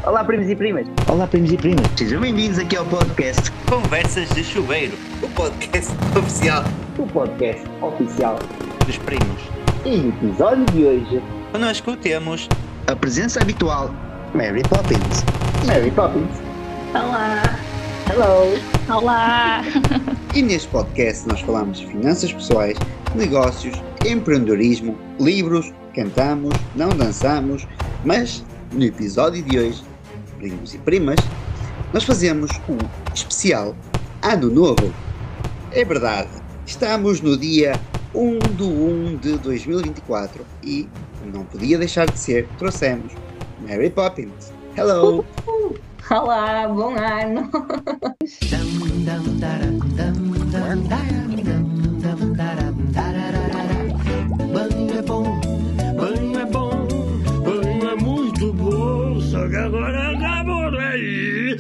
Olá, primos e primas. Olá, primos e primas. Sejam bem-vindos aqui ao podcast Conversas de Chuveiro, o podcast oficial O podcast oficial. dos primos. E no episódio de hoje, Connosco temos a presença habitual, Mary Poppins. Mary Poppins. Olá! Hello! Olá! E neste podcast nós falamos de finanças pessoais, negócios, empreendedorismo, livros, cantamos, não dançamos, mas no episódio de hoje, primos e primas, nós fazemos um especial Ano Novo. É verdade, estamos no dia 1/1 de 2024 e não podia deixar de ser, trouxemos Mary Poppins. Hello! Olá, bom ano! Banho é bom, banho é muito bom, só que agora acabou daí.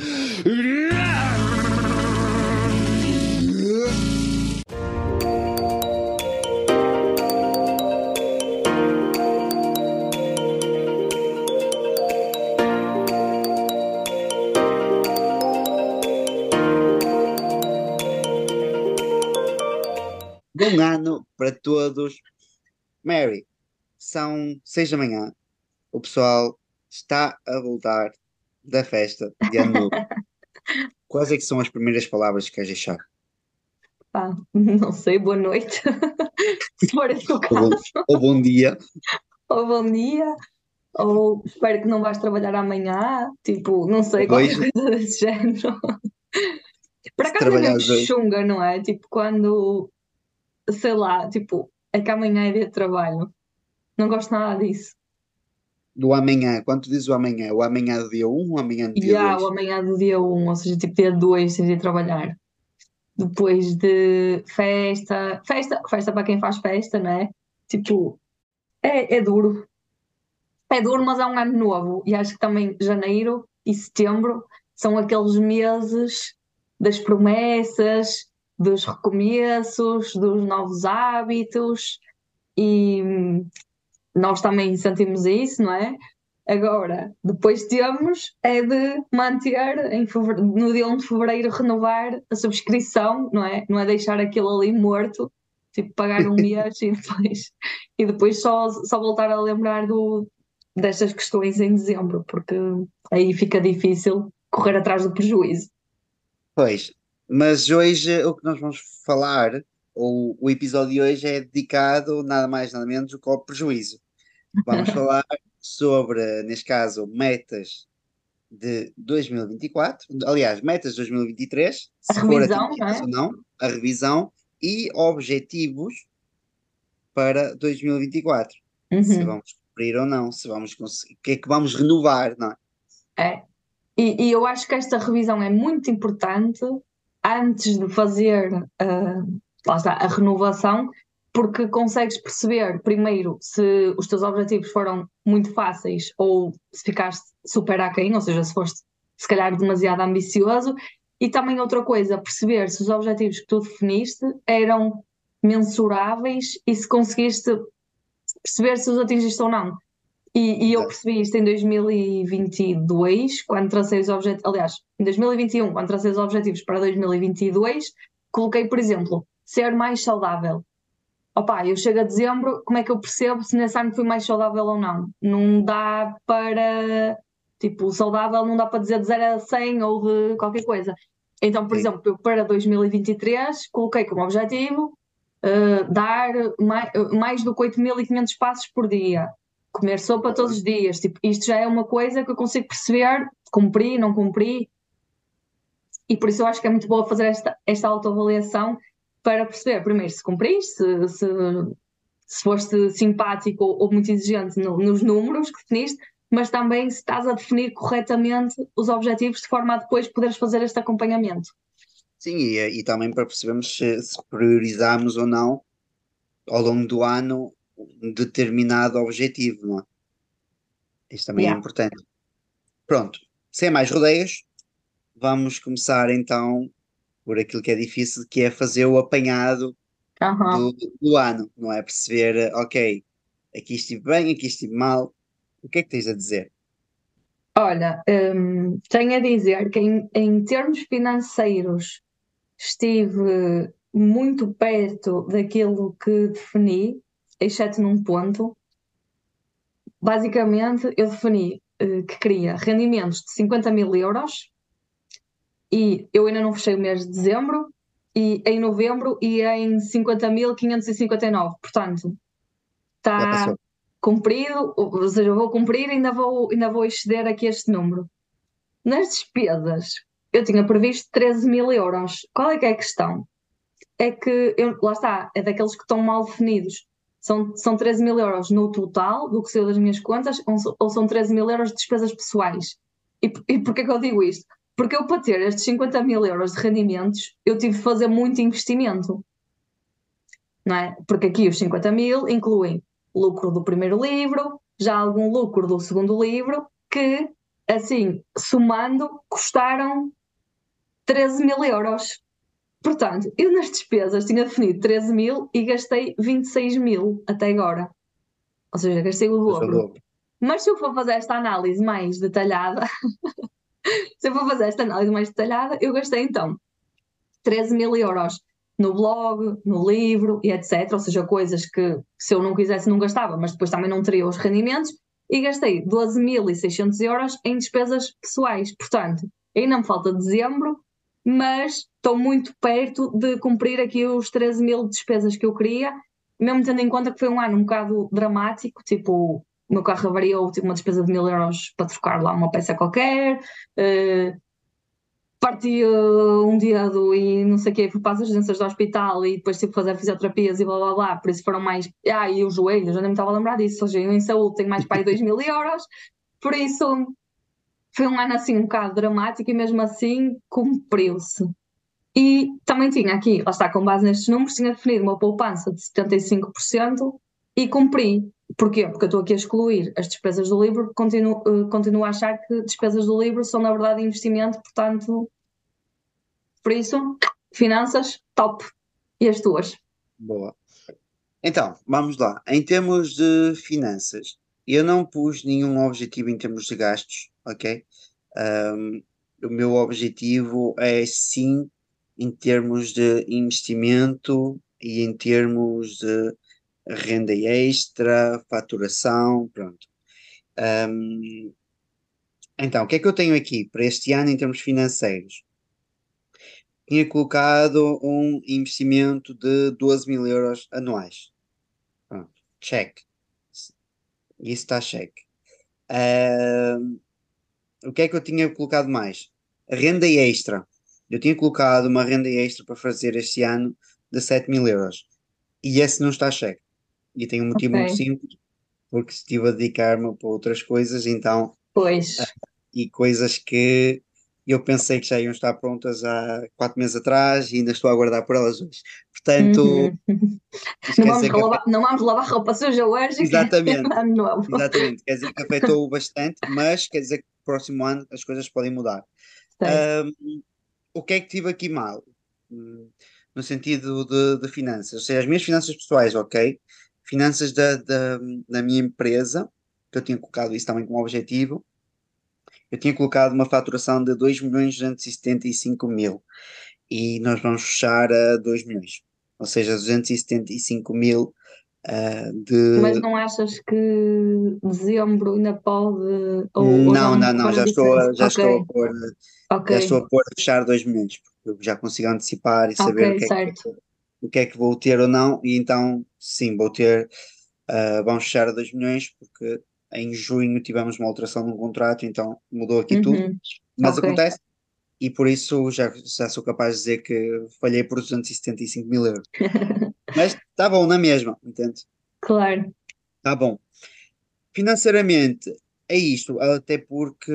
Bom ano para todos. Mary, são 6 da manhã. O pessoal está a voltar da festa de Ano Novo. Quais é que são as primeiras palavras que queres deixar? Pá, não sei, boa noite. Se for esse o Ou caso, ou bom dia. ou bom dia, ou espero que não vais trabalhar amanhã, tipo, não sei, qualquer Hoje. coisa desse género. Por Se acaso é mesmo trabalhares hoje. chunga, não é? Tipo, quando, sei lá, tipo, é que amanhã é dia de trabalho. Não gosto nada disso. Do amanhã. Quando tu dizes o amanhã do dia 1 ou amanhã do E dia há 2? o amanhã do dia 1, ou seja, tipo dia 2, sem ir trabalhar. Depois de festa para quem faz festa, não é? Tipo, é duro. É duro, mas é um ano novo. E acho que também janeiro e setembro são aqueles meses das promessas, dos recomeços, dos novos hábitos. E nós também sentimos isso, não é? Agora, depois temos é de manter no dia 1 de fevereiro renovar a subscrição, não é? Não é deixar aquilo ali morto, tipo pagar um mês e depois só voltar a lembrar destas questões em dezembro, porque aí fica difícil correr atrás do prejuízo. Pois. Mas hoje o que nós vamos falar, ou o episódio de hoje é dedicado nada mais nada menos do que ao prejuízo. Vamos falar sobre, neste caso, metas de 2024, aliás, metas de 2023, A se for revisão, não atingidas é? ou não, a revisão e objetivos para 2024. Se Uhum. vamos cumprir ou não, se vamos conseguir, o que é que vamos renovar, não é? É. E eu acho que esta revisão é muito importante antes de fazer lá está, a renovação, porque consegues perceber primeiro se os teus objetivos foram muito fáceis ou se ficaste super aquém, ou seja, se foste se calhar demasiado ambicioso, e também outra coisa, perceber se os objetivos que tu definiste eram mensuráveis e se conseguiste perceber se os atingiste ou não. E eu percebi isto em 2022, quando tracei os objetivos, aliás, em 2021, quando tracei os objetivos para 2022, coloquei, por exemplo, ser mais saudável. Opa, eu chego a dezembro, como é que eu percebo se nesse ano fui mais saudável ou não? Não dá para, tipo, saudável não dá para dizer de 0 a 100 ou de qualquer coisa. Então, por Sim. exemplo, eu para 2023 coloquei como objetivo dar mais do que 8.500 passos por dia. Comer sopa todos os dias, tipo, isto já é uma coisa que eu consigo perceber, cumpri, não cumpri, e por isso eu acho que é muito boa fazer esta autoavaliação para perceber, primeiro, se cumpriste, se foste simpático ou muito exigente nos números que definiste, mas também se estás a definir corretamente os objetivos de forma a depois poderes fazer este acompanhamento. Sim, e também para percebermos se priorizamos ou não ao longo do ano um determinado objetivo, não é? Isto também é Yeah. importante. Pronto, sem mais rodeios, vamos começar então por aquilo que é difícil, que é fazer o apanhado Aham. do ano, não é? Perceber, ok, aqui estive bem, aqui estive mal, o que é que tens a dizer? Olha, tenho a dizer que em termos financeiros estive muito perto daquilo que defini, exceto num ponto. Basicamente, eu defini que queria rendimentos de 50 mil euros e eu ainda não fechei o mês de dezembro e em novembro ia em 50.559. Portanto, Já está passou. cumprido, ou seja, eu vou cumprir e ainda vou exceder aqui este número. Nas despesas, eu tinha previsto 13 mil euros. Qual é que é a questão? É que, lá está, é daqueles que estão mal definidos. São 13 mil euros no total do que saiu das minhas contas, ou são 13 mil euros de despesas pessoais. E porquê que eu digo isto? Porque eu, para ter estes 50 mil euros de rendimentos, eu tive de fazer muito investimento, não é? Porque aqui os 50 mil incluem lucro do primeiro livro, já algum lucro do segundo livro, que, assim, somando, custaram 13 mil euros. Portanto, eu nas despesas tinha definido 13 mil e gastei 26 mil até agora. Ou seja, gastei o Mas o dobro. dobro. Mas se eu for fazer esta análise mais detalhada, eu gastei então 13 mil euros no blog, no livro e etc. Ou seja, coisas que se eu não quisesse não gastava, mas depois também não teria os rendimentos. E gastei 12.600 euros em despesas pessoais. Portanto, ainda me falta dezembro, mas estou muito perto de cumprir aqui os 13 mil de despesas que eu queria, mesmo tendo em conta que foi um ano um bocado dramático, tipo, o meu carro avariou, tive uma despesa de 1.000 euros para trocar lá uma peça qualquer, parti um dedo e não sei o quê, fui para as urgências do hospital e depois tive que fazer fisioterapias e blá blá blá, por isso foram mais. E os joelhos, eu nem me estava a lembrar disso, ou seja, eu em saúde tenho mais para aí 2 mil euros, por isso foi um ano assim um bocado dramático e mesmo assim cumpriu-se. E também tinha aqui, lá está, com base nestes números, tinha definido uma poupança de 75% e cumpri. Porquê? Porque eu estou aqui a excluir as despesas do livro, continuo a achar que despesas do livro são na verdade investimento, portanto, por isso, finanças, top. E as tuas? Boa. Então, vamos lá. Em termos de finanças, eu não pus nenhum objetivo em termos de gastos, ok? Um, o meu objetivo é sim em termos de investimento e em termos de renda extra, faturação, pronto. Um, então, o que é que eu tenho aqui para este ano em termos financeiros? Tinha colocado um investimento de 12 mil euros anuais. Pronto, check. Isso está check. O que é que eu tinha colocado mais? A renda extra. Eu tinha colocado uma renda extra para fazer este ano de 7 mil euros. E esse não está check. E tem um motivo muito Ok, simples, porque estive a dedicar-me para outras coisas, então, pois. e coisas que eu pensei que já iam estar prontas há 4 meses atrás e ainda estou a aguardar por elas hoje. Portanto, Uhum. isto Não quer vamos dizer que lavar, não vamos lavar roupa suja hoje, que é exatamente, ano novo. exatamente, quer dizer que afetou bastante, mas quer dizer que no próximo ano as coisas podem mudar. Certo. Ahm, o que é que tive aqui mal? Hum, No sentido de finanças, ou seja, as minhas finanças pessoais, ok? Finanças da minha empresa, que eu tinha colocado isso também como objetivo, eu tinha colocado uma faturação de 2.275.000 e nós vamos fechar a 2 milhões, ou seja, 275.000 Mas de. não achas que dezembro ainda pode, ou já Não, vamos não, não, correr a diferença? já estou a Ok, pôr, já estou ok, a pôr a fechar 2 milhões, porque eu já consigo antecipar e saber ok, certo. o que é que vou ter ou não, e então sim, vou ter, vamos fechar a 2 milhões, porque em junho tivemos uma alteração num contrato, então mudou aqui tudo, Uhum, mas ok, acontece, e por isso já sou capaz de dizer que falhei por 275 mil euros. Mas está bom na mesma, entende? claro. Está bom. Financeiramente, é isto, até porque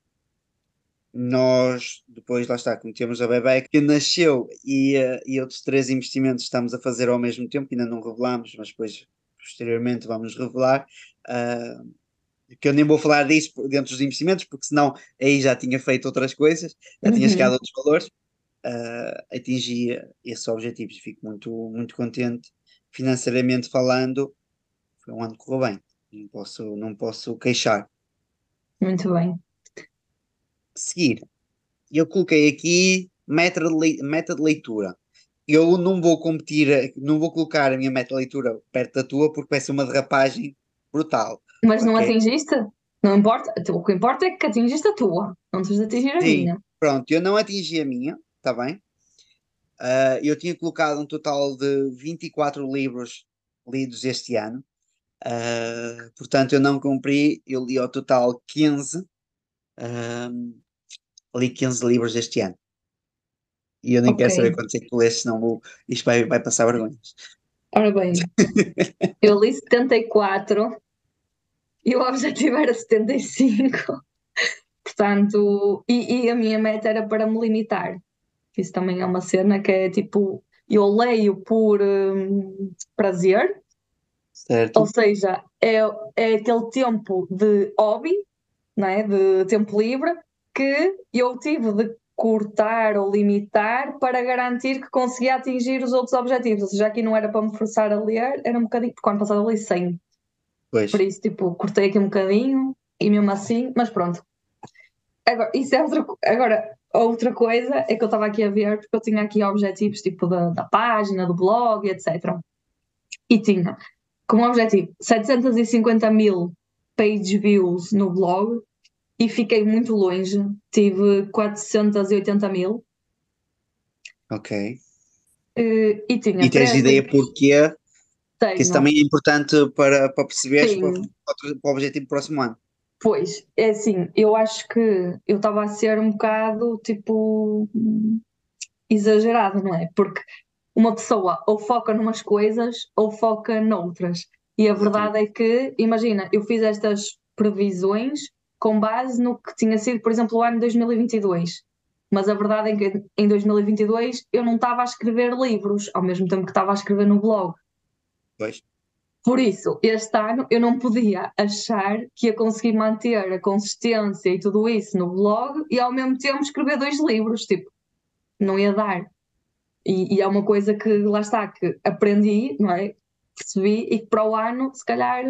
nós, depois, lá está, como temos a bebé que nasceu e outros 3 investimentos estamos a fazer ao mesmo tempo, ainda não revelamos, mas depois, posteriormente, vamos revelar. ah, que eu nem vou falar disso dentro dos investimentos, porque senão aí já tinha feito outras coisas, já tinha chegado a Uhum, outros valores. Atingi esses objetivos e fico muito, muito contente. Financeiramente falando, foi um ano que correu bem, não posso queixar. muito bem. seguir, eu coloquei aqui meta de leitura. Eu não vou competir, não vou colocar a minha meta de leitura perto da tua porque vai ser uma derrapagem brutal. Mas não Ok? atingiste? Não importa. O que importa é que atingiste a tua. Não tens de atingir a Sim, minha. pronto, eu não atingi a minha, está bem? Eu tinha colocado um total de 24 livros lidos este ano. Portanto, eu não cumpri, eu li ao total 15. Li 15 livros este ano. E eu nem Ok. quero saber quantos é que tu leste, senão isto vai passar vergonhas. Ora bem, eu li 74 e o objetivo era 75. Portanto, e a minha meta era para me limitar. Isso também é uma cena que é tipo, eu leio por prazer, ou Certo? seja, é aquele tempo de hobby, não é? De tempo livre, que eu tive de cortar ou limitar para garantir que conseguia atingir os outros objetivos. Ou seja, aqui não era para me forçar a ler, era um bocadinho, porque ano passado eu li 100. Pois. Por isso, tipo, cortei aqui um bocadinho e mesmo assim, mas pronto. Agora, isso é agora, outra coisa é que eu estava aqui a ver, porque eu tinha aqui objetivos tipo da página, do blog, etc. E tinha como objetivo 750 mil page views no blog e fiquei muito longe, tive 480 mil Ok. e E tinha tens três ideia livros. porquê? Que isso Tenho, também é importante para perceberes sim, para o objetivo do próximo ano. pois, é assim, eu acho que eu estava a ser um bocado tipo exagerada, não é? Porque uma pessoa ou foca numas coisas ou foca noutras. E a Exatamente. verdade é que, imagina, eu fiz estas previsões com base no que tinha sido, por exemplo, o ano 2022. Mas a verdade é que em 2022 eu não estava a escrever livros, ao mesmo tempo que estava a escrever no blog. Pois. Por isso, este ano eu não podia achar que ia conseguir manter a consistência e tudo isso no blog e ao mesmo tempo escrever 2 livros. Tipo, não ia dar. E é uma coisa que, lá está, que aprendi, não é? Percebi e que para o ano, se calhar,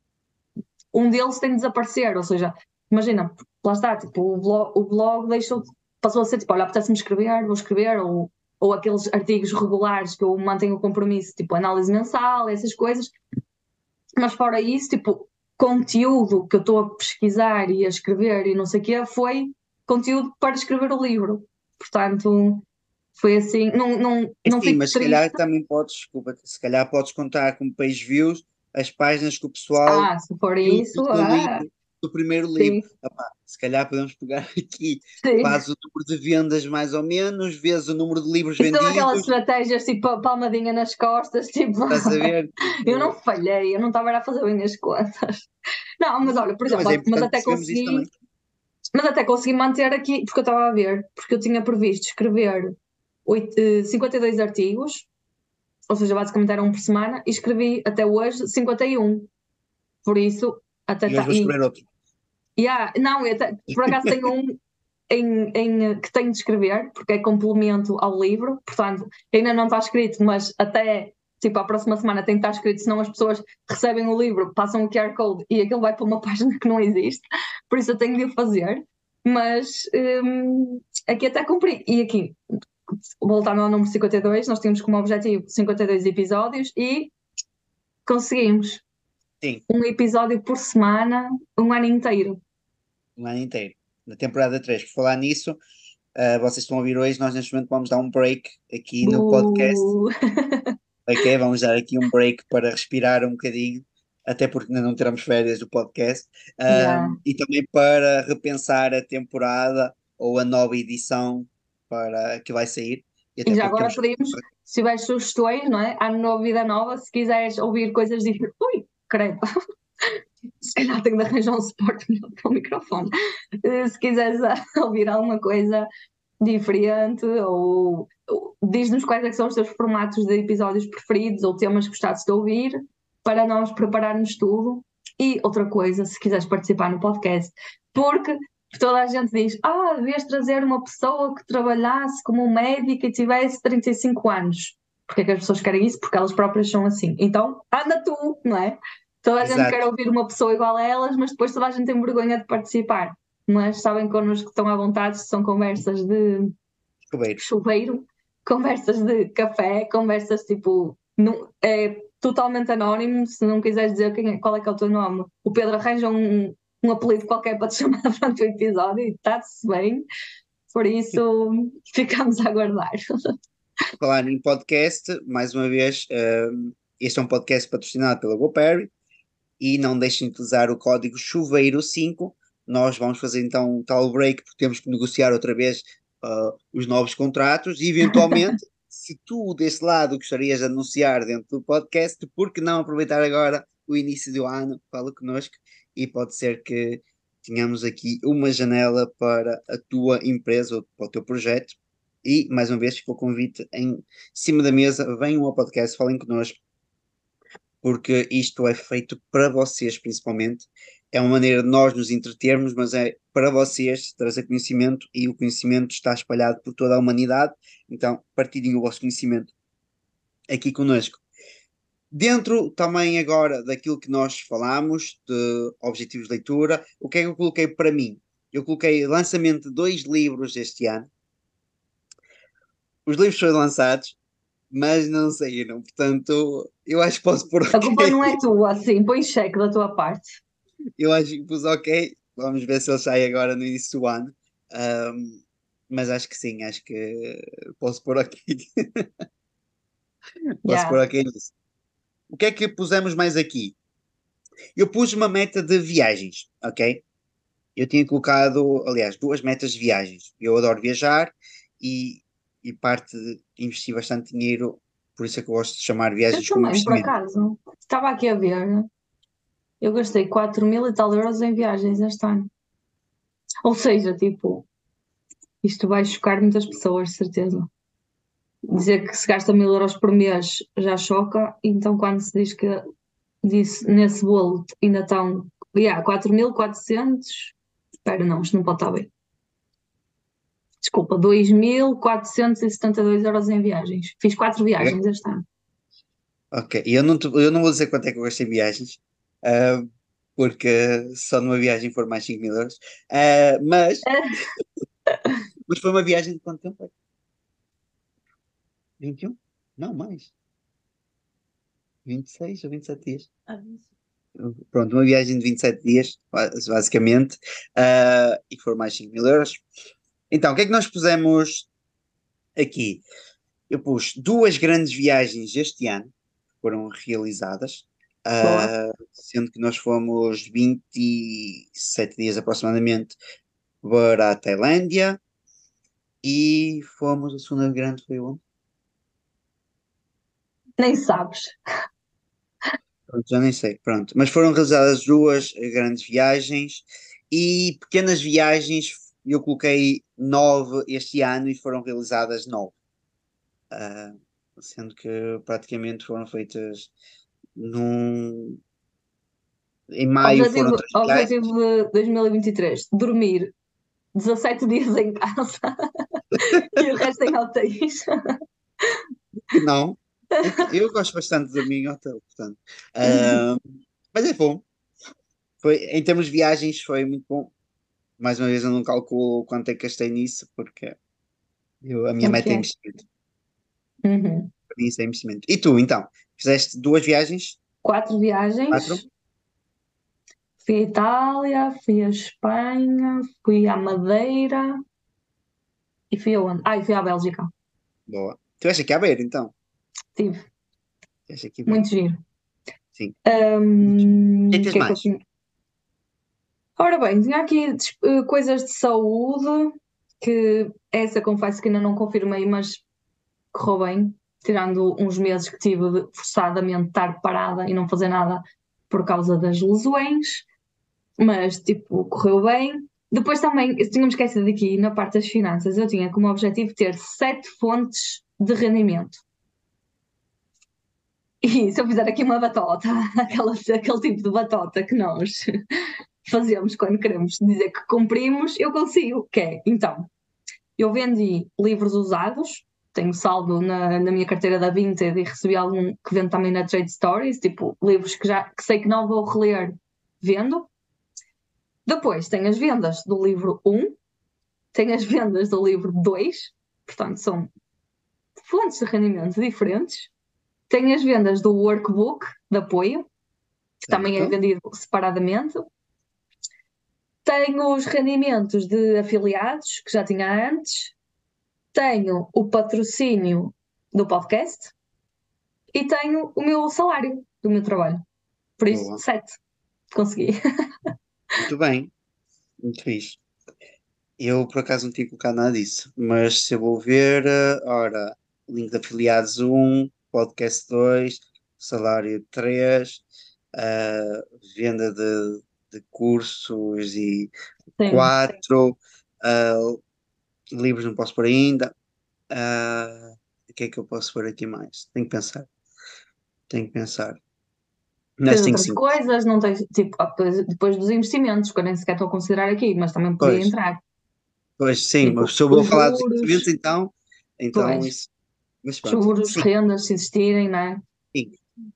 um deles tem de desaparecer. Ou seja, imagina, lá está, tipo, o blog deixou, passou a ser tipo, olha, apetece-me escrever, vou escrever, ou aqueles artigos regulares que eu mantenho o compromisso, tipo, análise mensal, essas coisas. Mas fora isso, tipo, conteúdo que eu estou a pesquisar e a escrever e não sei o quê, foi conteúdo para escrever o livro. Portanto, foi assim, É não sim, fico mas se triste. calhar também podes, desculpa, se calhar podes contar com page views as páginas que o pessoal Se for viu isso, do teu livro, do primeiro livro. sim, Epá, se calhar podemos pegar aqui, sim. faz o número de vendas mais ou menos, vês o número de livros Isso são aquelas vendidos, estratégias tipo palmadinha nas costas, tipo, estás a ver? eu não Tipo, falhei, eu não estava a fazer bem as contas. Não, mas olha, por não, mas é exemplo, mas importante até percebermos isso consegui, também. mas até consegui manter aqui, porque eu estava a ver, porque eu tinha previsto escrever 52 artigos, ou seja, basicamente era um por semana, e escrevi até hoje 51. Por isso, até E hoje está. vou escrever outro. Não, por acaso tenho um que tenho de escrever, porque é complemento ao livro, portanto, ainda não está escrito, mas até tipo a próxima semana tem que estar escrito, senão as pessoas recebem o livro, passam o QR Code e aquilo vai para uma página que não existe, por isso eu tenho de o fazer, mas aqui até cumpri. E aqui, voltando ao número 52, nós tínhamos como objetivo 52 episódios e conseguimos Sim, um episódio por semana, um ano inteiro. um ano inteiro. Na temporada 3 por falar nisso, vocês estão a ouvir hoje, nós neste momento vamos dar um break aqui no podcast. Bu- Ok, vamos dar aqui um break para respirar um bocadinho, até porque ainda não teremos férias do podcast, Yeah. e também para repensar a temporada ou a nova edição para que vai sair, e E até já porque agora temos. pedimos, se tiveres sugestões, não é? Ano novo, vida nova, se quiseres ouvir coisas diferentes. Ui, credo, se calhar tenho de arranjar um suporte melhor para o microfone. Se quiseres ouvir alguma coisa diferente, ou diz-nos quais é que são os teus formatos de episódios preferidos ou temas que gostasses de ouvir, para nós prepararmos tudo. E outra coisa, se quiseres participar no podcast, porque toda a gente diz: devias trazer uma pessoa que trabalhasse como médica e tivesse 35 anos. Porque é que as pessoas querem isso? Porque elas próprias são assim. Então, anda tu, não é? Toda a gente quer Exato, ouvir uma pessoa igual a elas, mas depois toda a gente tem vergonha de participar. mas sabem connosco que estão à vontade, são conversas de Chuveiro. chuveiro, conversas de café, conversas tipo, é totalmente anónimo, se não quiseres dizer qual é que é o teu nome, o Pedro arranja um apelido qualquer para te chamar durante o episódio e está-se bem, por isso ficamos a aguardar. Falar em podcast, mais uma vez, este é um podcast patrocinado pela GoParry e não deixem de usar o código chuveiro5. Nós vamos fazer então um tal break porque temos que negociar outra vez os novos contratos e eventualmente, se tu desse lado gostarias de anunciar dentro do podcast, por que não aproveitar agora o início do ano, fala connosco e pode ser que tenhamos aqui uma janela para a tua empresa ou para o teu projeto. E, mais uma vez, ficou o convite em cima da mesa, venham ao podcast, falem connosco, porque isto é feito para vocês, principalmente. É uma maneira de nós nos entretermos, mas é para vocês trazer conhecimento e o conhecimento está espalhado por toda a humanidade, então partilhem o vosso conhecimento aqui connosco. Dentro também agora daquilo que nós falámos, de objetivos de leitura, o que é que eu coloquei para mim? Eu coloquei lançamento de 2 livros este ano. Os livros foram lançados, mas não saíram, portanto, eu acho que posso pôr A culpa ok. não é tua, assim, põe cheque da tua parte. Eu acho que pus ok. Vamos ver se ele sai agora no início do ano. Mas acho que sim, acho que posso pôr ok. Posso pôr Yeah. ok nisso. O que é que pusemos mais aqui? Eu pus uma meta de viagens, ok? Eu tinha colocado, aliás, 2 metas de viagens. Eu adoro viajar e parte de investir bastante dinheiro, por isso é que eu gosto de chamar Eu viagens como também, por investimento. acaso, estava aqui a ver, eu gastei 4.000 e tal euros em viagens este ano. Ou seja, tipo, isto vai chocar muitas pessoas, de certeza. Dizer que se gasta 1.000 euros por mês já choca, então quando se diz que nesse bolo ainda estão 4.400, espera, não, isto não pode estar bem. Desculpa, 2.472 euros em viagens. Fiz 4 viagens este ano. Ok, eu não vou dizer quanto é que eu gastei em viagens, porque só numa viagem foram mais 5.000 euros, mas foi uma viagem de quanto tempo? 21? Não, mais. 26 ou 27 dias. Pronto, uma viagem de 27 dias, basicamente, e foram mais 5.000 euros. Então, o que é que nós pusemos aqui? Eu pus 2 grandes viagens este ano, foram realizadas, sendo que nós fomos 27 dias aproximadamente para a Tailândia e fomos, a segunda grande foi onde? Nem sabes. Pronto, já nem sei, pronto. Mas foram realizadas 2 grandes viagens e pequenas viagens, eu coloquei 9 este ano e foram realizadas 9. Sendo que praticamente foram feitas em maio foram 3 viagens. Objetivo de 2023, dormir 17 dias em casa e o resto em hotéis. Não, eu gosto bastante de dormir em hotel, portanto. Mas é bom. Em termos de viagens foi muito bom. Mais uma vez eu não calculo quanto é que gastei nisso, porque a minha meta é investimento. Uhum. Para mim isso é investimento. E tu, então? Fizeste 2 viagens? 4 viagens. 4? Fui à Itália, fui à Espanha, fui à Madeira e fui aonde? E fui à Bélgica. Boa. Tu és aqui a ver, então? Tive. És aqui Muito giro. Sim. O que é que tens que é que eu mais? tinha? Ora bem, tinha aqui coisas de saúde, que essa confesso que ainda não confirmei, mas correu bem, tirando uns meses que tive de forçadamente estar parada e não fazer nada por causa das lesões, mas tipo, correu bem. Depois também, tínhamos esquecido aqui na parte das finanças, eu tinha como objetivo ter 7 fontes de rendimento. E se eu fizer aqui uma batota, aquele tipo de batota que nós fazemos quando queremos dizer que cumprimos, eu consigo, que é, então, eu vendi livros usados, tenho saldo na minha carteira da Vinted e recebi algum que vendo também na Trade Stories, tipo, livros que sei que não vou reler, vendo. Depois tem as vendas do livro 1, tem as vendas do livro 2, portanto são fontes de rendimento diferentes. Tem as vendas do workbook de apoio, que também é Certo. vendido separadamente. Tenho os rendimentos de afiliados, que já tinha antes. Tenho o patrocínio do podcast. E tenho o meu salário do meu trabalho. Por isso, Boa. 7. Consegui. Muito bem. Muito fixe. Eu, por acaso, não tinha colocado nada disso. Mas se eu vou ver, ora, link de afiliados 1, podcast 2, salário 3, venda de cursos e Sim. 4, livros não posso pôr ainda. O que é que eu posso pôr aqui mais? Tenho que pensar. Mas Tens tenho outras 5. coisas, não tens, tipo, depois dos investimentos, que eu nem sequer estou a considerar aqui, mas também podia Pois, entrar. pois sim, Tipo, mas se eu vou os falar dos juros, investimentos, então pois, isso. Mas os pronto, juros, 5, rendas, se existirem, não é? 5,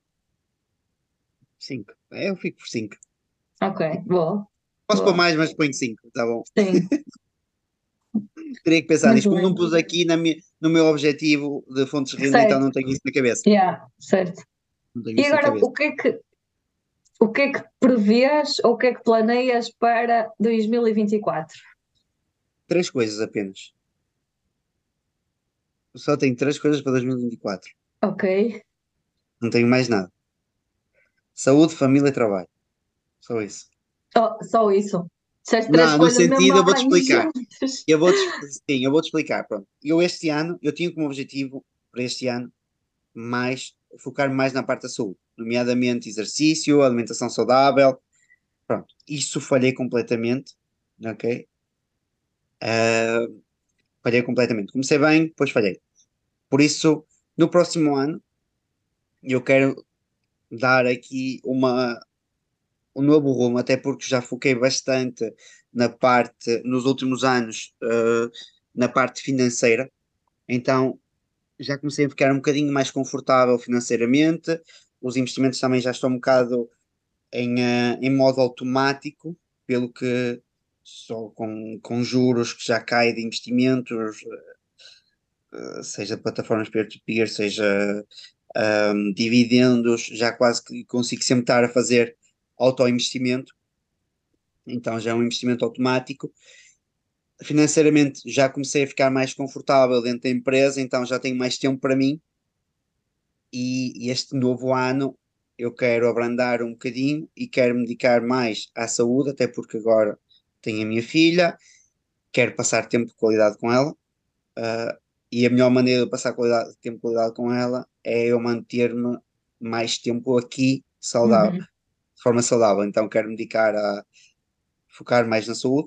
5. Eu fico por 5. Ok, boa, Posso pôr boa. mais, mas ponho 5, tá bom. Sim, Teria que pensar nisso. muito Como não bem. pus aqui no meu objetivo de fontes de renda, então Certo, não tenho isso na cabeça. yeah, certo. Não tenho E isso na agora, cabeça. o que é que prevês ou o que é que planeias para 2024? 3 coisas apenas. Eu só tenho 3 coisas para 2024. Ok. Não tenho mais nada. Saúde, família e trabalho. Só isso. Oh, só isso. Disseste 3 Não, no coisas mesmo sentido, eu vou-te explicar. abrangentes. Sim, eu vou-te explicar. Pronto. Este ano, eu tinha como objetivo para este ano focar mais na parte da saúde, nomeadamente exercício, alimentação saudável. Pronto. Isso falhei completamente. Ok? Ah, falhei completamente. Comecei bem, depois falhei. Por isso, no próximo ano, eu quero dar aqui um novo rumo, até porque já foquei bastante nos últimos anos, na parte financeira. Então, já comecei a ficar um bocadinho mais confortável financeiramente. Os investimentos também já estão um bocado em modo automático, pelo que só com juros que já caem de investimentos, seja de plataformas peer-to-peer, seja dividendos, já quase que consigo sempre estar a fazer auto-investimento, então já é um investimento automático. Financeiramente já comecei a ficar mais confortável dentro da empresa, então já tenho mais tempo para mim e este novo ano eu quero abrandar um bocadinho e quero me dedicar mais à saúde, até porque agora tenho a minha filha, quero passar tempo de qualidade com ela, e a melhor maneira de passar tempo de qualidade com ela é eu manter-me mais tempo aqui saudável, Uhum. de forma saudável. Então quero me dedicar a focar mais na saúde,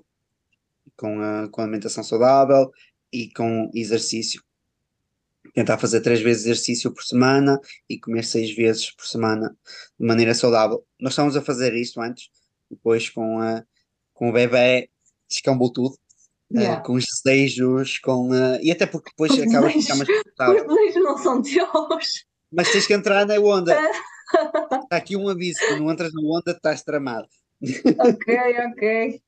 com alimentação saudável e com exercício. Tentar fazer 3 vezes exercício por semana e comer 6 vezes por semana de maneira saudável. Nós estamos a fazer isto antes, depois com o bebê descambou tudo, Yeah. com os desejos, e até porque depois Os acabas de ficar desejos, mais os confortável. desejos não são teus. Mas tens que entrar na onda. Está aqui um aviso: tu não entras na onda, estás tramado. Ok, ok.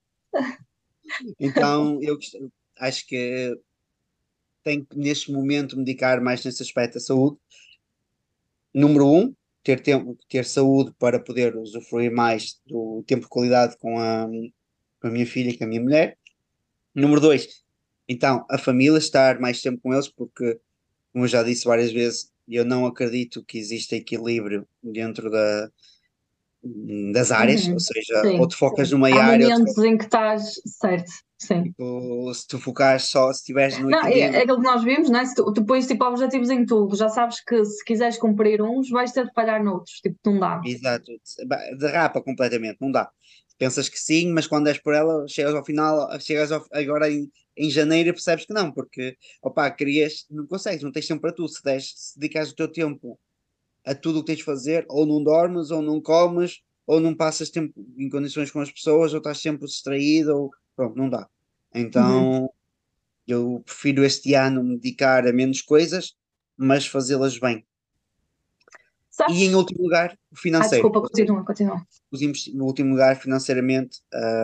Então acho que tenho que neste momento me dedicar mais nesse aspecto da saúde. Número um, ter tempo, ter saúde para poder usufruir mais do tempo de qualidade com a minha filha e com a minha mulher. Número dois, então, a família, estar mais tempo com eles, porque, como eu já disse várias vezes, eu não acredito que exista equilíbrio dentro das áreas, ou Uhum. seja, ou Sim. te focas numa Há área, momentos em que estás certo, sim. se tu focares só, se estiveres no Não, é equilíbrio. aquilo que nós vimos, não é? Se tu pões tipo objetivos em tudo, já sabes que se quiseres cumprir uns, vais ter de falhar noutros, tipo, não dá. Exato, derrapa completamente, não dá. Pensas que sim, mas quando és por ela, chegas ao final, agora em janeiro e percebes que não, porque opá, querias, não consegues, não tens tempo para tudo. Se dedicares o teu tempo a tudo o que tens de fazer, ou não dormes, ou não comes, ou não passas tempo em condições com as pessoas, ou estás sempre distraído, ou pronto, não dá. Uhum. Então eu prefiro este ano me dedicar a menos coisas, mas fazê-las bem. E em último lugar, o financeiro. Desculpa, continua. No último lugar, financeiramente,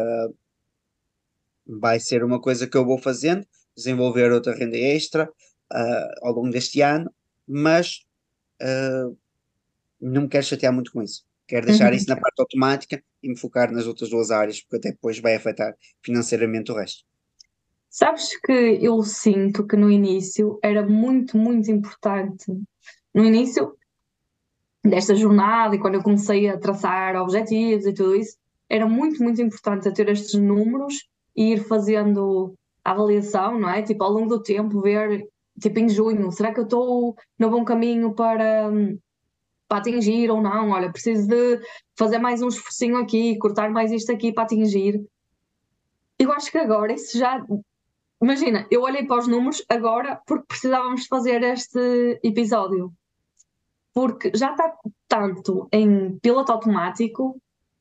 vai ser uma coisa que eu vou fazendo, desenvolver outra renda extra ao longo deste ano, mas não me quero chatear muito com isso. Quero deixar isso na parte automática e me focar nas outras duas áreas, porque até depois vai afetar financeiramente o resto. Sabes que eu sinto que no início era muito, muito importante. No início desta jornada e quando eu comecei a traçar objetivos e tudo isso, era muito, muito importante eu ter estes números e ir fazendo a avaliação, não é? Tipo, ao longo do tempo, ver, tipo, em junho, será que eu estou no bom caminho para atingir ou não? Olha, preciso de fazer mais um esforcinho aqui, cortar mais isto aqui para atingir. Eu acho que agora isso já... Imagina, eu olhei para os números agora porque precisávamos de fazer este episódio. Porque já está tanto em piloto automático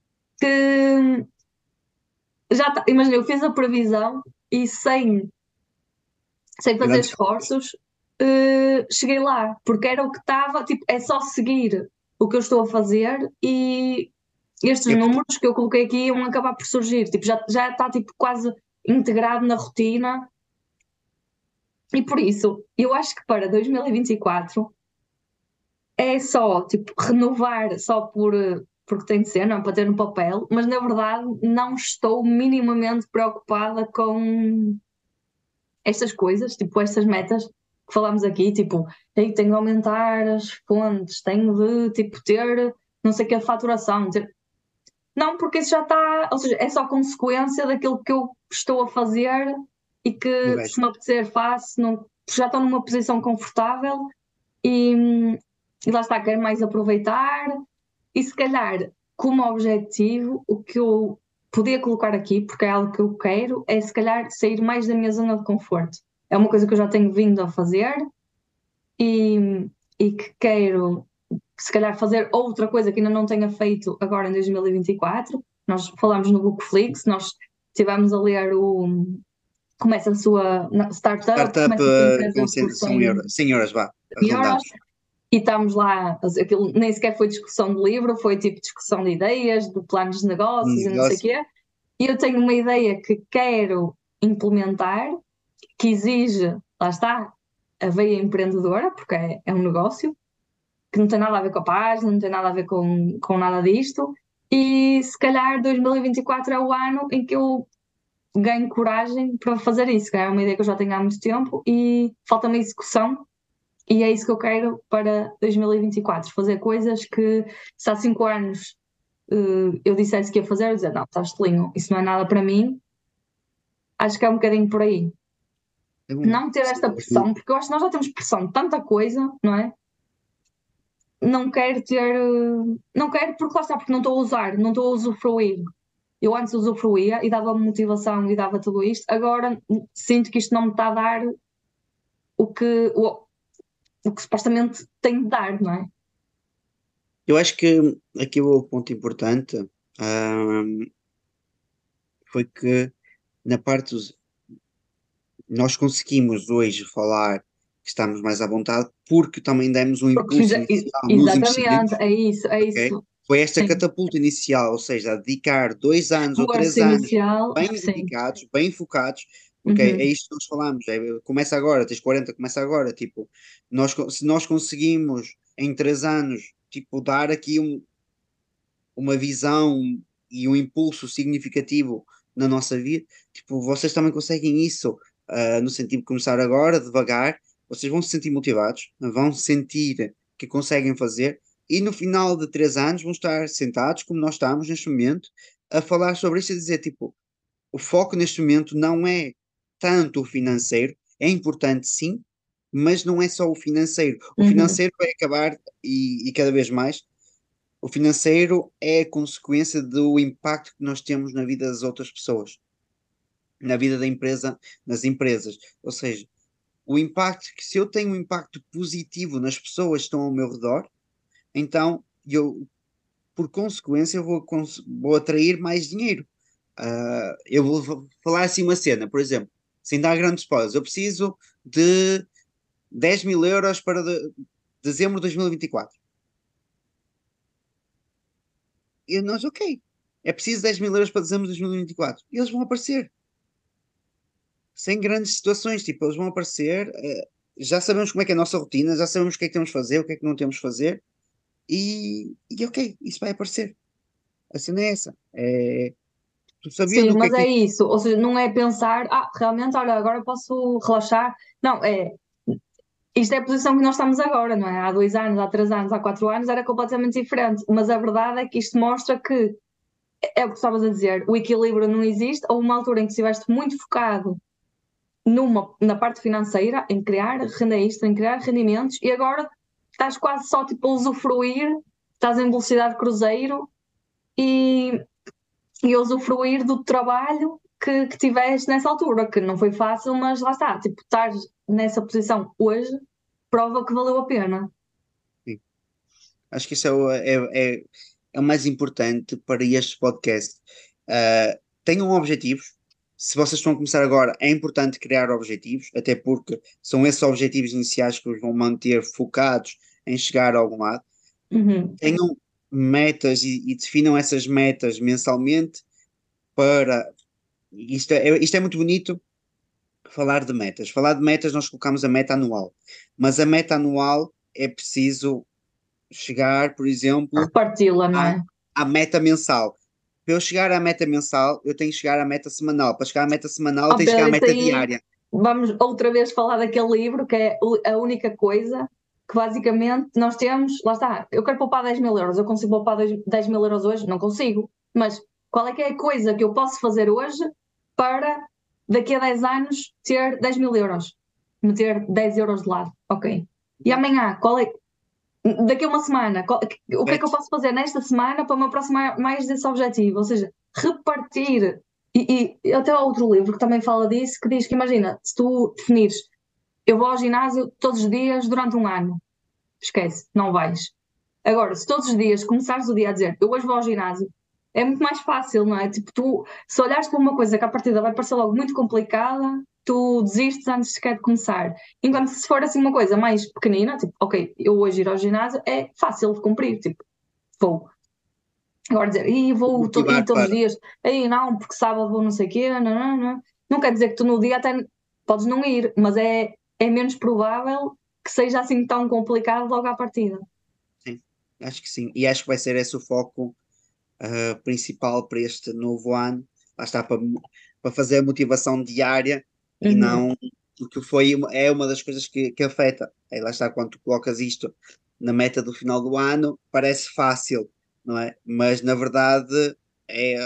que já está. Imagina, eu fiz a previsão e sem fazer esforços cheguei lá, porque era o que estava, tipo, é só seguir o que eu estou a fazer e estes números que eu coloquei aqui iam acabar por surgir, tipo, já está tipo, quase integrado na rotina. E por isso, eu acho que para 2024 é só, tipo, renovar só porque tem de ser, não é para ter no papel, mas na verdade não estou minimamente preocupada com estas coisas, tipo, estas metas que falamos aqui, tipo, tenho de aumentar as fontes, tenho de, tipo, ter não sei que a faturação, Não, porque isso já está, ou seja, é só consequência daquilo que eu estou a fazer e que se me apetecer faço, não, já estou numa posição confortável e lá está, quero mais aproveitar e se calhar como objetivo o que eu podia colocar aqui, porque é algo que eu quero, é se calhar sair mais da minha zona de conforto. É uma coisa que eu já tenho vindo a fazer e que quero se calhar fazer outra coisa que ainda não tenha feito agora em 2024. Nós falámos no Bookflix, nós estivemos a ler começa a sua startup começa a com 100 euros, vá, arredondamos. E estamos lá, aquilo nem sequer foi discussão de livro, foi tipo discussão de ideias, de planos de negócios e não sei o quê. E eu tenho uma ideia que quero implementar, que exige, lá está, a veia empreendedora, porque é um negócio, que não tem nada a ver com a página, não tem nada a ver com nada disto. E se calhar 2024 é o ano em que eu ganho coragem para fazer isso, que é uma ideia que eu já tenho há muito tempo e falta-me execução. E é isso que eu quero para 2024, fazer coisas que se há 5 anos eu dissesse que ia fazer, eu dizer, não, estás telinho, isso não é nada para mim. Acho que é um bocadinho por aí. Não ter esta pressão, porque eu acho que nós já temos pressão de tanta coisa, não é? Não quero ter, não quero porque lá está, porque não estou a usar, não estou a usufruir. Eu antes usufruía e dava motivação e dava tudo isto, agora sinto que isto não me está a dar o que supostamente tem de dar, não é? Eu acho que aqui o ponto importante foi que na parte nós conseguimos hoje falar que estamos mais à vontade porque também demos um impulso inicial nos investimentos. É isso. Foi esta catapulta inicial, ou seja, a dedicar 2 anos ou 3 anos bem dedicados, bem focados, porque é isto que nós falamos, começa agora, tens 40, começa agora, tipo, se nós conseguimos em 3 anos, tipo, dar aqui uma visão e um impulso significativo na nossa vida, tipo, vocês também conseguem isso, no sentido de começar agora, devagar, vocês vão se sentir motivados, vão sentir que conseguem fazer, e no final de 3 anos vão estar sentados, como nós estamos neste momento, a falar sobre isto e dizer, tipo, o foco neste momento não é tanto o financeiro, é importante sim, mas não é só o financeiro. O financeiro vai acabar, e cada vez mais, o financeiro é a consequência do impacto que nós temos na vida das outras pessoas, na vida da empresa, nas empresas. Ou seja, o impacto, que se eu tenho um impacto positivo nas pessoas que estão ao meu redor, então eu, por consequência, eu vou atrair mais dinheiro. Eu vou falar assim uma cena, por exemplo, sem dar grandes spoilers, eu preciso de 10 mil euros para dezembro de 2024. E nós, ok, é preciso 10 mil euros para dezembro de 2024. E eles vão aparecer. Sem grandes situações, tipo, eles vão aparecer, já sabemos como é que é a nossa rotina, já sabemos o que é que temos de fazer, o que é que não temos de fazer, e ok, isso vai aparecer. A cena é essa. Tu Sim, sabendo o que é mas que é tens. isso. Ou seja, não é pensar, realmente, olha, agora posso relaxar. Não, isto é a posição que nós estamos agora, não é? Há 2 anos, há 3 anos, há 4 anos era completamente diferente. Mas a verdade é que isto mostra que, é o que estavas a dizer, o equilíbrio não existe. Houve uma altura em que estiveste muito focado na parte financeira, em criar renda extra, em criar rendimentos, e agora estás quase só tipo a usufruir, estás em velocidade cruzeiro e, e a usufruir do trabalho que tiveste nessa altura, que não foi fácil, mas lá está, tipo, estás nessa posição hoje, prova que valeu a pena. Sim. Acho que isso é o mais importante para este podcast. Tenham objetivos. Se vocês estão a começar agora, é importante criar objetivos, até porque são esses objetivos iniciais que os vão manter focados em chegar a algum lado. Uhum. Tenham metas e definam essas metas mensalmente para. Isto é muito bonito falar de metas. Falar de metas, nós colocamos a meta anual, mas a meta anual é preciso chegar, por exemplo, Reparti-la, não à, é? à meta mensal. Para eu chegar à meta mensal, eu tenho que chegar à meta semanal. Para chegar à meta semanal, eu Ó tenho que chegar à Pedro, isso meta aí diária. vamos outra vez falar daquele livro que é a única coisa que basicamente nós temos. Lá está, eu quero poupar 10 mil euros. Eu consigo poupar 10 mil euros hoje? Não consigo. Mas qual é que é a coisa que eu posso fazer hoje para daqui a 10 anos ter 10 mil euros? Meter 10 euros de lado. Ok. E amanhã, qual é? Daqui a uma semana, o que é que eu Certo? posso fazer nesta semana para me aproximar mais desse objetivo? Ou seja, repartir. E até há outro livro que também fala disso, que diz que imagina, se tu definires, eu vou ao ginásio todos os dias durante um ano, esquece, não vais. Agora, se todos os dias começares o dia a dizer, eu hoje vou ao ginásio, é muito mais fácil, não é? Tipo, tu, se olhares para uma coisa que à partida vai parecer logo muito complicada, tu desistes antes sequer de começar. Enquanto se for assim uma coisa mais pequenina, tipo, ok, eu hoje ir ao ginásio é fácil de cumprir, tipo, vou. Agora dizer, vou ir Motivar todos os para. dias, aí não, porque sábado vou não sei o quê, não, não, não. Não quer dizer que tu no dia até podes não ir, mas é menos provável que seja assim tão complicado logo à partida. Sim, acho que sim. E acho que vai ser esse o foco principal para este novo ano. Lá está, para fazer a motivação diária e Uhum. não o que é uma das coisas que afeta. Aí lá está, quando tu colocas isto na meta do final do ano, parece fácil, não é? Mas na verdade é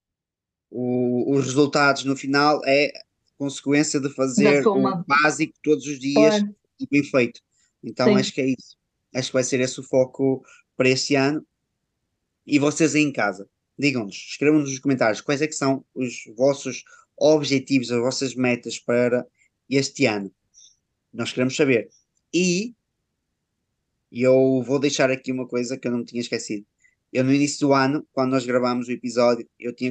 os resultados no final é consequência de Da fazer o soma, básico todos os dias claro, e bem feito. Então sim. acho que é isso. Acho que vai ser esse o foco para este ano. E vocês aí em casa, digam-nos, escrevam-nos nos comentários quais é que são os vossos objetivos, as vossas metas para este ano. Nós queremos saber. E eu vou deixar aqui uma coisa que eu não tinha esquecido. Eu no início do ano, quando nós gravámos o episódio,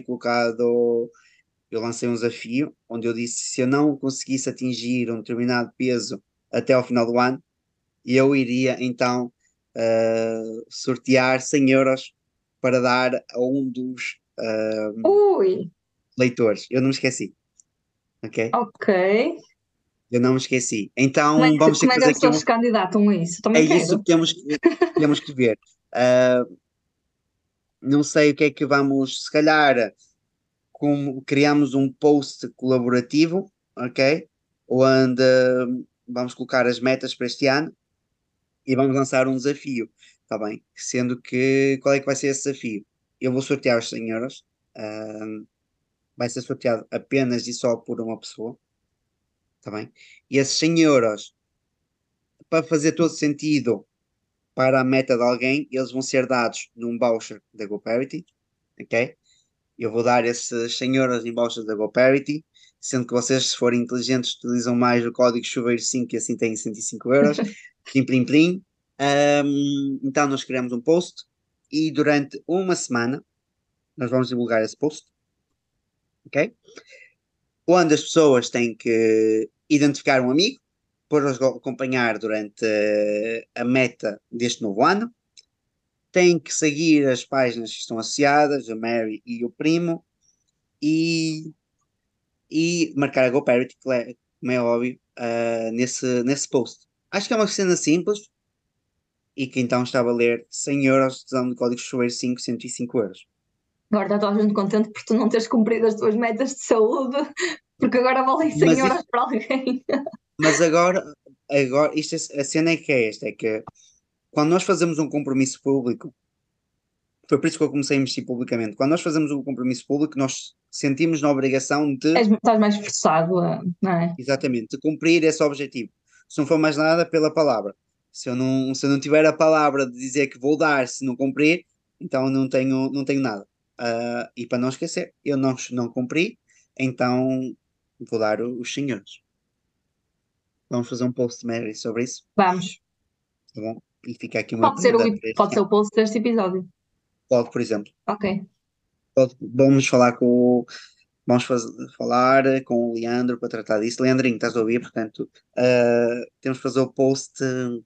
eu lancei um desafio onde eu disse se eu não conseguisse atingir um determinado peso até ao final do ano, eu iria então sortear 100 euros para dar a um dos Ui, leitores. Eu não me esqueci, ok? ok. Eu não me esqueci. Então vamos ter Como que é que fazer as aqui pessoas se um. candidatam a isso? É Também isso quero. que temos que ver. Ah, não sei o que é que vamos, se calhar, como criamos um post colaborativo, ok? Onde vamos colocar as metas para este ano e vamos lançar um desafio, está bem? Sendo que, qual é que vai ser esse desafio? Eu vou sortear os 100 euros, vai ser sorteado apenas e só por uma pessoa, está bem? E esses 100 euros, para fazer todo sentido para a meta de alguém, eles vão ser dados num voucher da GoParity, ok? Eu vou dar esses 100 euros em voucher da GoParity, sendo que vocês, se forem inteligentes, utilizam mais o código chuveiro 5 e assim têm 105 euros. Plim, plim, plim. Então nós criamos um post e durante uma semana nós vamos divulgar esse post, ok? Onde as pessoas têm que identificar um amigo para os acompanhar durante a meta deste novo ano. Têm que seguir as páginas que estão associadas, a Mary e o primo, e, e marcar a GoParity, como é óbvio, nesse post. Acho que é uma cena simples e que então está a valer 100 euros usando o código chuveiro 5, 105 euros. Agora está toda a gente contente por tu não teres cumprido as tuas metas de saúde, porque agora valem 100 Mas, euros para alguém. mas agora a cena é que é esta, é que quando nós fazemos um compromisso público, foi por isso que eu comecei a investir publicamente, quando nós fazemos um compromisso público, nós sentimos na obrigação de, Estás mais forçado, não é? exatamente, de cumprir esse objetivo. Se não for mais nada, pela palavra. Se eu não tiver a palavra de dizer que vou dar, se não cumprir, então não tenho nada. E para não esquecer, eu não cumpri, então vou dar os senhores. Vamos fazer um post, Mary, sobre isso, Vamos. tá bom? E fica aqui uma Pode ser prioridade para pode este ser ano. o post deste episódio. Pode, por exemplo. Ok. Vamos falar falar com o Leandro para tratar disso. Leandrinho, estás a ouvir? Portanto, temos que fazer o post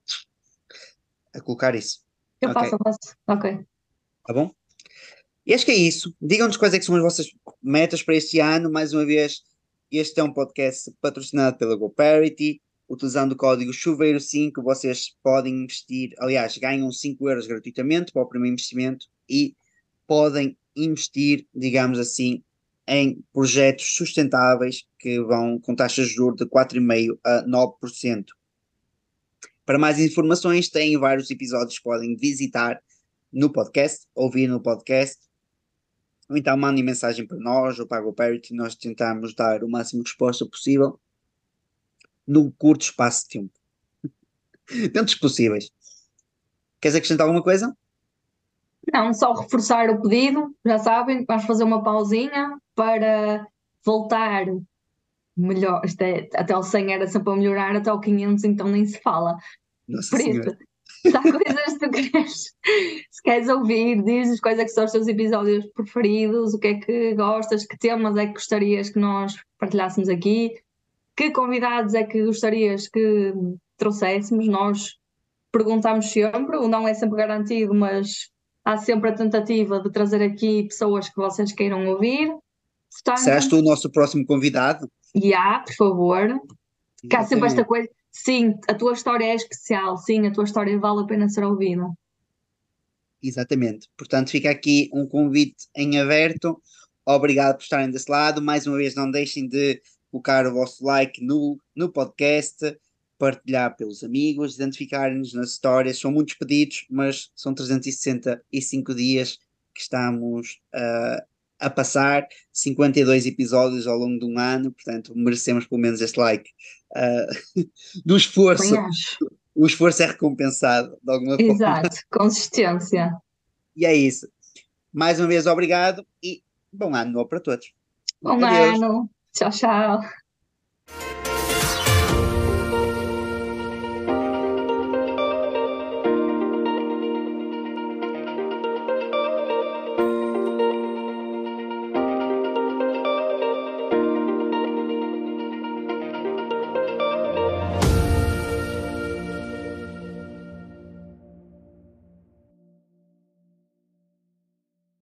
a colocar isso. Eu Ok, faço. Ok. tá bom? E acho que é isso. Digam-nos quais é que são as vossas metas para este ano. Mais uma vez, este é um podcast patrocinado pela GoParity. Utilizando o código chuveiro5, vocês podem investir, aliás, ganham 5 euros gratuitamente para o primeiro investimento e podem investir, digamos assim, em projetos sustentáveis que vão com taxas de juros de 4,5% a 9%. Para mais informações, têm vários episódios que podem visitar no podcast, ouvir no podcast, ou então mandem mensagem para nós ou para a GoParity, nós tentamos dar o máximo de resposta possível num curto espaço de tempo. Dentro dos possíveis. Queres acrescentar alguma coisa? Não, só reforçar o pedido, já sabem, vamos fazer uma pausinha para voltar melhor. Até o 100 era sempre a melhorar, até o 500 então nem se fala. Nossa Por Senhora. isso, se há coisas que tu queres, se queres ouvir, dizes quais é que são os teus episódios preferidos, o que é que gostas, que temas é que gostarias que nós partilhássemos aqui, que convidados é que gostarias que trouxéssemos. Nós perguntamos sempre, o não é sempre garantido, mas há sempre a tentativa de trazer aqui pessoas que vocês queiram ouvir. Serás Portanto, tu o nosso próximo convidado? por favor, que há sempre esta Exatamente. coisa, sim, a tua história é especial, sim, a tua história vale a pena ser ouvida. Exatamente. Portanto, fica aqui um convite em aberto. Obrigado por estarem desse lado. Mais uma vez, não deixem de colocar o vosso like no podcast, partilhar pelos amigos, identificarem-nos nas histórias. São muitos pedidos, mas são 365 dias que estamos a passar, 52 episódios ao longo de um ano, portanto, merecemos pelo menos este like. Do esforço, Também acho. o esforço é recompensado de alguma forma. Exato, consistência. E é isso. Mais uma vez, obrigado e bom ano novo para todos. Bom Adeus. ano, tchau, tchau.